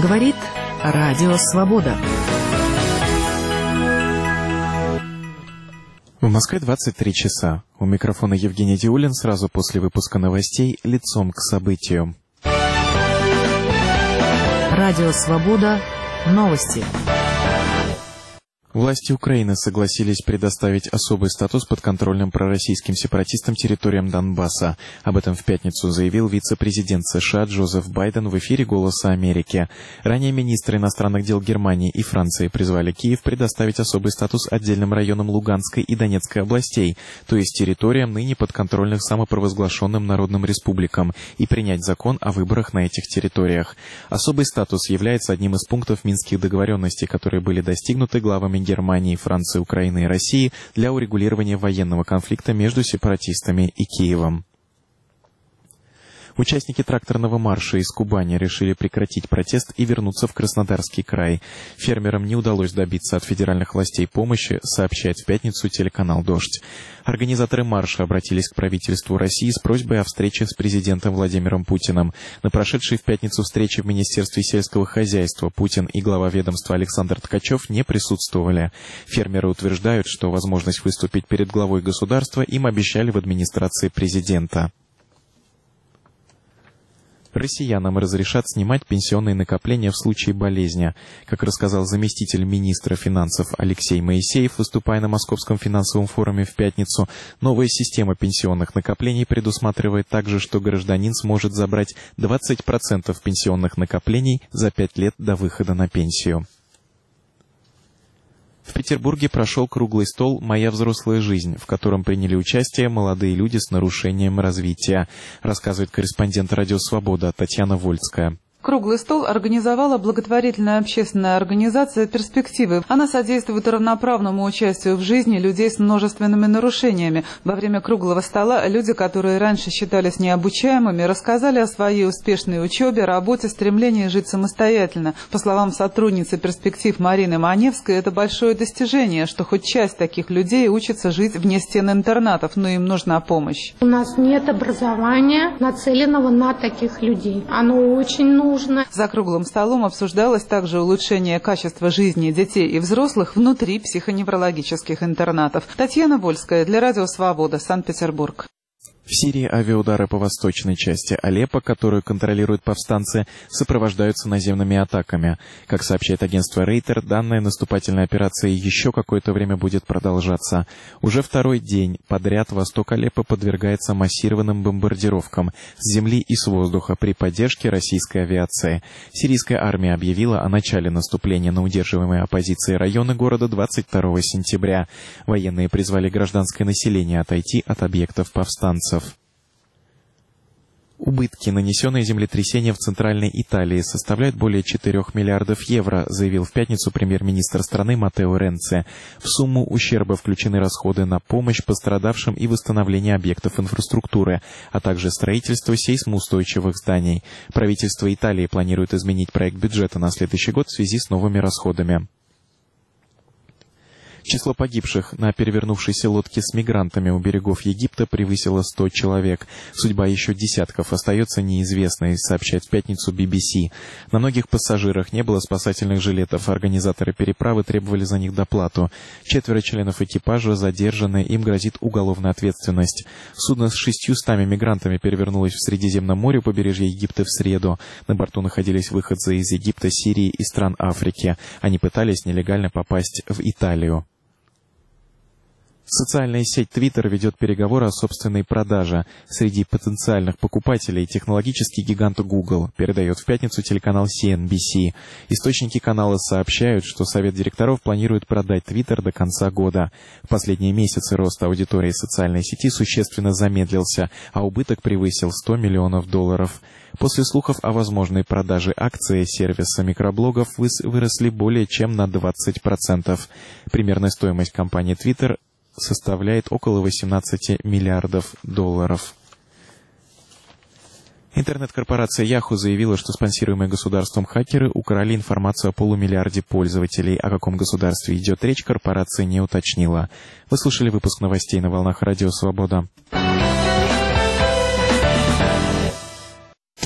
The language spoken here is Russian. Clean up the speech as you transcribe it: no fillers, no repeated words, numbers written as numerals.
Говорит Радио Свобода. В Москве 23 часа. У микрофона Евгений Диулин. Сразу после выпуска новостей «Лицом к событию». Радио Свобода. Новости. Власти Украины согласились предоставить особый статус подконтрольным пророссийским сепаратистам территориям Донбасса. Об этом в пятницу заявил вице-президент США Джозеф Байден в эфире «Голоса Америки». Ранее министры иностранных дел Германии и Франции призвали Киев предоставить особый статус отдельным районам Луганской и Донецкой областей, то есть территориям, ныне подконтрольных самопровозглашенным народным республикам, и принять закон о выборах на этих территориях. Особый статус является одним из пунктов Минских договоренностей, которые были достигнуты главами Германии, Франции, Украины и России для урегулирования военного конфликта между сепаратистами и Киевом. Участники тракторного марша из Кубани решили прекратить протест и вернуться в Краснодарский край. Фермерам не удалось добиться от федеральных властей помощи, сообщает в пятницу телеканал «Дождь». Организаторы марша обратились к правительству России с просьбой о встрече с президентом Владимиром Путиным. На прошедшей в пятницу встрече в Министерстве сельского хозяйства Путин и глава ведомства Александр Ткачев не присутствовали. Фермеры утверждают, что возможность выступить перед главой государства им обещали в администрации президента. Россиянам разрешат снимать пенсионные накопления в случае болезни. Как рассказал заместитель министра финансов Алексей Моисеев, выступая на Московском финансовом форуме в пятницу, новая система пенсионных накоплений предусматривает также, что гражданин сможет забрать 20% пенсионных накоплений за 5 лет до выхода на пенсию. В Петербурге прошел круглый стол «Моя взрослая жизнь», в котором приняли участие молодые люди с нарушением развития, рассказывает корреспондент «Радио Свобода» Татьяна Вольская. Круглый стол организовала благотворительная общественная организация «Перспективы». Она содействует равноправному участию в жизни людей с множественными нарушениями. Во время круглого стола люди, которые раньше считались необучаемыми, рассказали о своей успешной учебе, работе, стремлении жить самостоятельно. По словам сотрудницы «Перспектив» Марины Маневской, это большое достижение, что хоть часть таких людей учится жить вне стен интернатов, но им нужна помощь. У нас нет образования, нацеленного на таких людей. Оно очень нужно. За круглым столом обсуждалось также улучшение качества жизни детей и взрослых внутри психоневрологических интернатов. Татьяна Вольская для Радио Свобода, Санкт-Петербург. В Сирии авиаудары по восточной части Алеппо, которую контролируют повстанцы, сопровождаются наземными атаками. Как сообщает агентство Рейтер, данная наступательная операция еще какое-то время будет продолжаться. Уже второй день подряд восток Алеппо подвергается массированным бомбардировкам с земли и с воздуха при поддержке российской авиации. Сирийская армия объявила о начале наступления на удерживаемые оппозицией районы города 22 сентября. Военные призвали гражданское население отойти от объектов повстанцев. Убытки, нанесенные землетрясением в Центральной Италии, составляют более 4 миллиардов евро, заявил в пятницу премьер-министр страны Маттео Ренци. В сумму ущерба включены расходы на помощь пострадавшим и восстановление объектов инфраструктуры, а также строительство сейсмоустойчивых зданий. Правительство Италии планирует изменить проект бюджета на следующий год в связи с новыми расходами. Число погибших на перевернувшейся лодке с мигрантами у берегов Египта превысило 100 человек. Судьба еще десятков остается неизвестной, сообщает в пятницу BBC. На многих пассажирах не было спасательных жилетов, организаторы переправы требовали за них доплату. 4 членов экипажа задержаны, им грозит уголовная ответственность. Судно с 600 мигрантами перевернулось в Средиземном море у побережья Египта в среду. На борту находились выходцы из Египта, Сирии и стран Африки. Они пытались нелегально попасть в Италию. Социальная сеть Twitter ведет переговоры о собственной продаже. Среди потенциальных покупателей технологический гигант Google, передает в пятницу телеканал CNBC. Источники канала сообщают, что совет директоров планирует продать Twitter до конца года. В последние месяцы рост аудитории социальной сети существенно замедлился, а убыток превысил $100 миллионов. После слухов о возможной продаже акций сервиса микроблогов выросли более чем на 20%. Примерная стоимость компании Twitter составляет около $18 миллиардов. Интернет-корпорация Yahoo заявила, что спонсируемые государством хакеры украли информацию о полумиллиарде пользователей. О каком государстве идет речь, корпорация не уточнила. Вы слушали выпуск новостей на волнах Радио Свобода.